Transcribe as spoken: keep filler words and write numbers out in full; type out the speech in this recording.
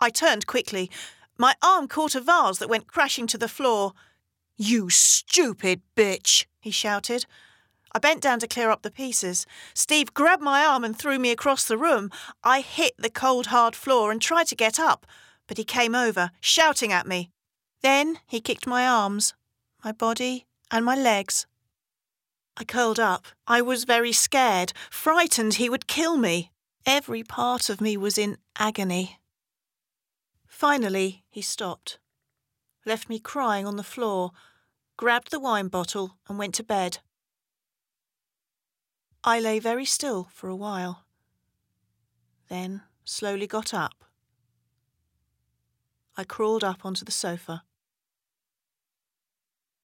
I turned quickly. My arm caught a vase that went crashing to the floor. "You stupid bitch," he shouted. I bent down to clear up the pieces. Steve grabbed my arm and threw me across the room. I hit the cold, hard floor and tried to get up, but he came over, shouting at me. Then he kicked my arms, my body, and my legs. I curled up. I was very scared, frightened he would kill me. Every part of me was in agony. Finally, he stopped, left me crying on the floor, grabbed the wine bottle and went to bed. I lay very still for a while, then slowly got up. I crawled up onto the sofa.